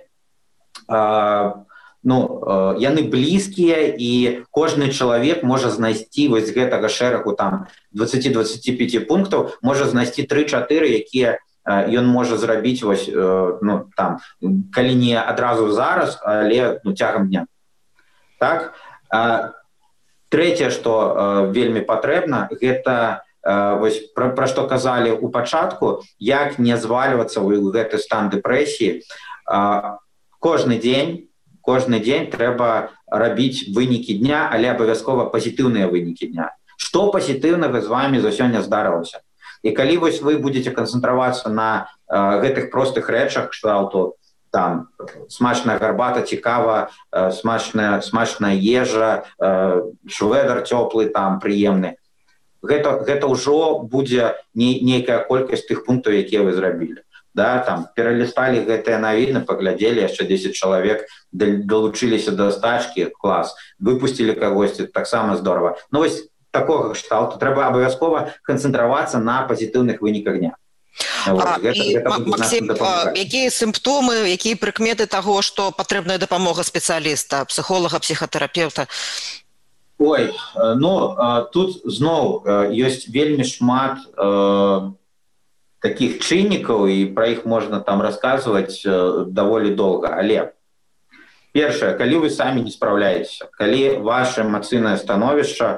Speaker 4: блізкія, і кожны чалавек можа знайсці вось гэтага шэрагу там 20-25 пунктаў, можа знайсці 3-4, якія ён можа зрабіць вось, там, калі не адразу зараз, але цягам дня. Так? Трэцяе, што вельмі патрэбна, гэта вось пра што казалі ў пачатку, як не звальвацца ў гэты стан дэпрэсіі. Кожны дзень трэба рабіць вынікі дня, але абавязкова пазітыўныя вынікі дня. Што пазітыўнага з вамі за сёння здарылася? І калі вось вы будзеце канцэнтравацца на гэтых простых рэчах, кшталту там смачная гарбата, цікава, смачная ежа, швэдар цёплы, там прыемны, гэта ўжо будзе нейкая колькасць тых пунктаў, якія вы зрабілі. Да, там пералісталі гэтыя навіны, паглядзелі, яшчэ 10 чалавек далучыліся да стачкі, клас, выпусцілі кагосьці, таксама здорава. Вось такога кшталту трэба абавязкова канцэнтравацца на пазітыўных выніках дня.
Speaker 3: Максим, якія сімптомы, якія прыкметы таго, што патрэбная дапамога спецыяліста, псіхолага, псіхатэрапеўта?
Speaker 4: Ой, тут зноў ёсць вельмі шмат таких чыннікаў, і пра іх можна там расказваць даволі доўга. Але першае, калі вы самі не спраўляецеся, калі ваше эмацыйнае становішча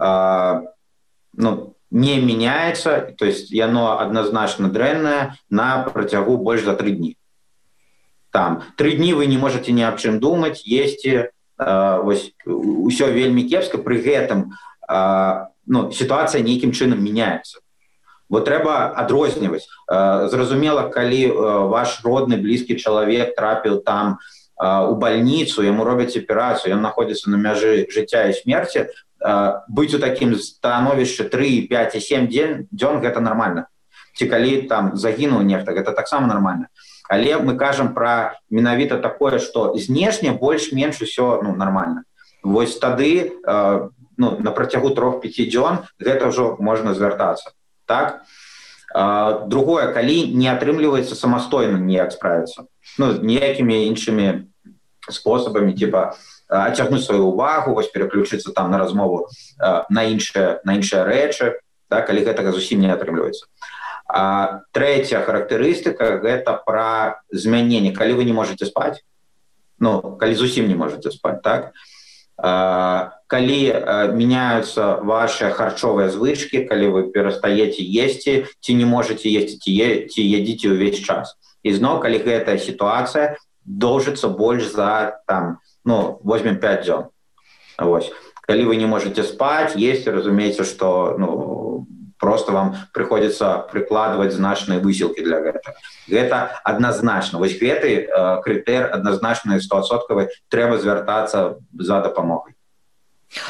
Speaker 4: не меняется, то есть яно однозначно дрэннае на працягу больш за 3 дні. Там 3 дні вы не можете ні аб чым думаць, есці, усё вельмі кепска, пры гэтым сітуацыя нейкім чынам меняется. Вот трэба адрозніваць. Зразумела, калі ваш родны, блізкі чалавек трапіў там у бальніцу, яму робяць аперацыю, ён знаходзіцца на мяжы жыцця і смерці, быць у такім становішчы 3, 5 і 7 дзён гэта нармальна. Ці калі там загінуў нехта, гэта таксама нармальна. Але мы кажам пра менавіта такое, што знешне больш-менш усё нармальна. Вось тады на працягу 3-5 дзён гэта ўжо можна звяртацца. Так? Другое, калі не атрымліваецца самастойна ніяк справіцца, ніякімі іншымі спосабамі, типа адцягнуць сваю увагу, вось пераключыцца там на размову на іншыя рэчы, так, калі гэтага зусім не атрымліваецца. Трэцяя характарыстыка — гэта пра змяненне. Калі вы не можете спаць, калі зусім не можете спаць, так, калі меняются ваши харчовыя звычкі, калі вы перастаеце есці, ці не можете есці, ці едзіце ўвесь час. І зноў, калі гэтая сітуацыя доўжыцца больш за там, возьмем 5 дзён. Вось. Калі вы не можете спаць, есці, разумееце, што просто вам прыходзіцца прыкладваць значныя высілкі для гэтага. Гэта адназначна. Вось гэты крытэр адназначна 100% трэба звяртацца за дапамогай.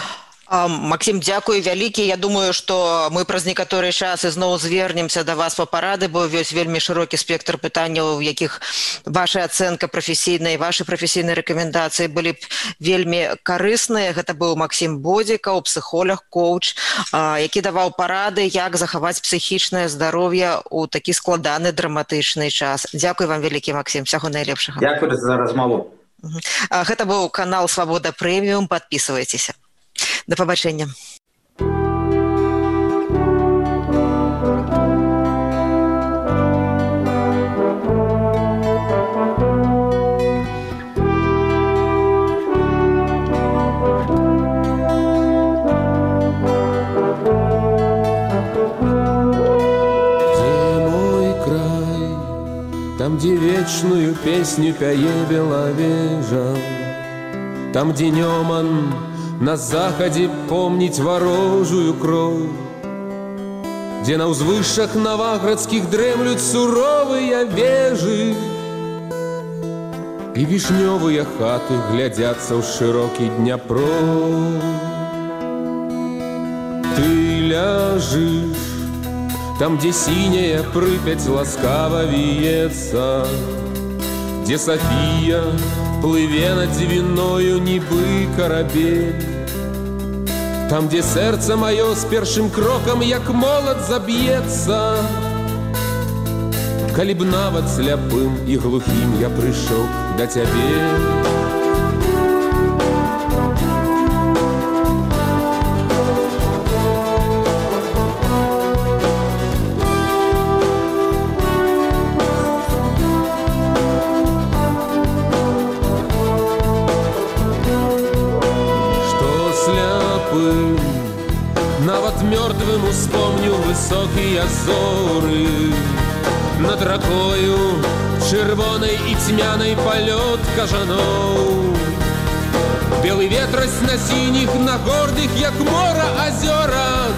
Speaker 3: Максим, дзякуй вялікі. Я думаю, што мы праз некаторы час ізноў звернемся да вас па парады, бо ёсць вельмі шырокі спектр пытанняў, у якіх ваша ацэнка прафесійная і вашы прафесійныя рэкамендацыі былі б вельмі карысныя. Гэта быў Максим Бодзікаў, псіхолог, коуч, які даваў парады, як захаваць псіхічнае здароўе ў такі складаны драматычны час. Дзякуй вам вялікі, Максим, всяго найлепшага.
Speaker 4: Дзякуй за размову.
Speaker 3: Гэта быў канал Свабода Прэміум, падпісвайцеся. До побачення.
Speaker 5: Там, где вечную песню пяе Белавежа, там, где Неман на заходе помнить ворожую кровь, где на узвышах новоградских дремлют суровые вежи, и вишневые хаты глядятся в широкий Дняпров. Ты ляжешь там, где синяя Припять ласкаво виется, где София плыве над Двиною нібы корабель, там, где сердце мое с першим кроком, як молот, забьется. Калі б нават сляпым и глухим я пришел до тебе. Мертвым вспомню высокие зоры, над ракою червоной и тьмяной полет кажанов. Белый ветрость на синих, на гордых, як мора озерах,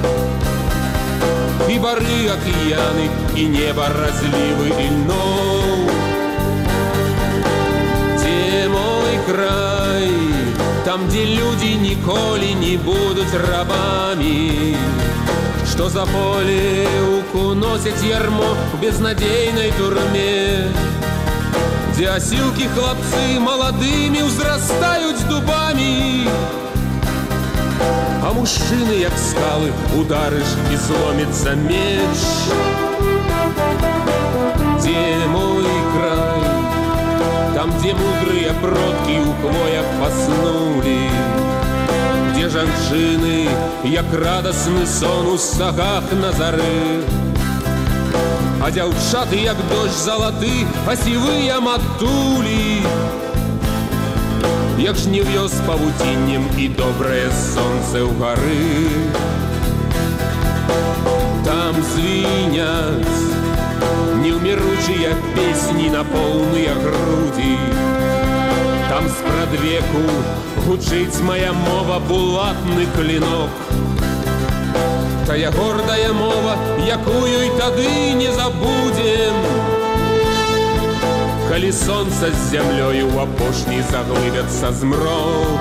Speaker 5: и бары океаны, и небо разливы и льнов. Где мой край? Там, где люди николи не будут рабами, что за поле уносит ярмо в безнадейной турме, где осилки хлопцы молодыми взрастают дубами, а мужчины, як скалы, ударишь и сломится меч. Где мой край? Там, где мудрые продки у хвоях поснули, где жанчыны, як радостный сон у сагах на зары, а дзяўчаты, як дождь золоты, а сивые матулі, як жнів'ё с павуціннем и доброе солнце у горы. Там звенят неумиручие песни на полные груди, там спрадвеку гучыць моя мова булатны клинок, тая гордая мова, якую и тады не забудем, калі солнце с землёю в апошний заглыбятся змрок.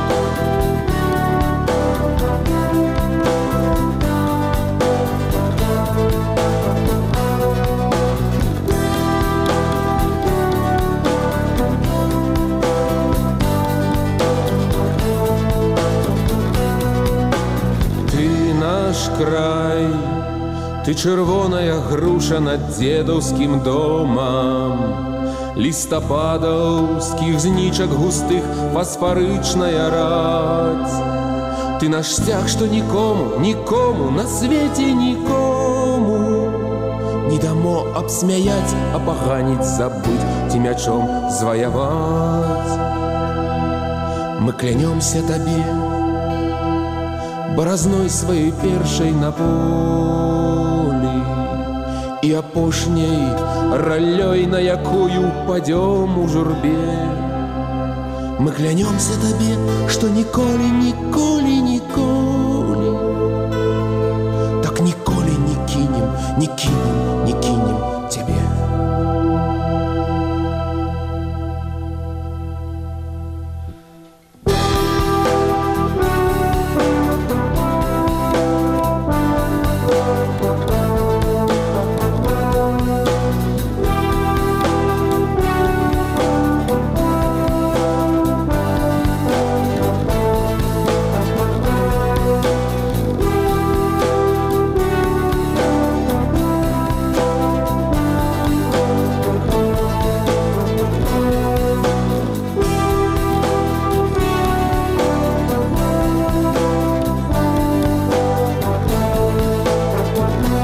Speaker 5: Край, ты червоная груша над дедовским домом, листопадовских зничек густых фосфорычная рать. Ты наш стяг, что никому, никому на свете никому не дамо обсмеять, опоганить, забыть, тимячом звоевать. Мы клянемся тебе борозной своей першей на поле и опошней ролей, на якую падем у журбе. Мы клянемся тебе, что николи, николи, николи, так николи не кинем